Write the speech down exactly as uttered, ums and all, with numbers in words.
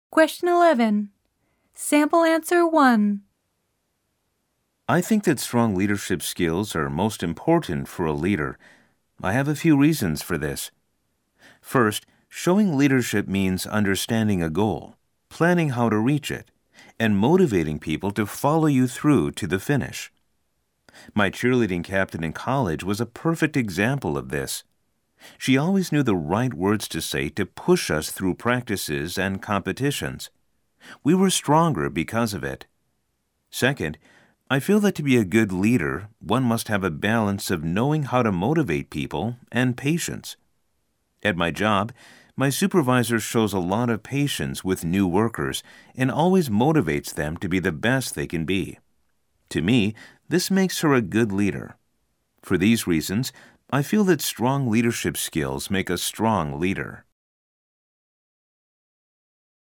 Question eleven. Sample answer one. I think that strong leadership skills are most important for a leader. I have a few reasons for this. First, showing leadership means understanding a goal, planning how to reach it, and motivating people to follow you through to the finish. My cheerleading captain in college was a perfect example of this. She always knew the right words to say to push us through practices and competitions. We were stronger because of it. Second, I feel that to be a good leader, one must have a balance of knowing how to motivate people and patience. At my job, my supervisor shows a lot of patience with new workers and always motivates them to be the best they can be. To me, this makes her a good leader. For these reasons, I feel that strong leadership skills make a strong leader.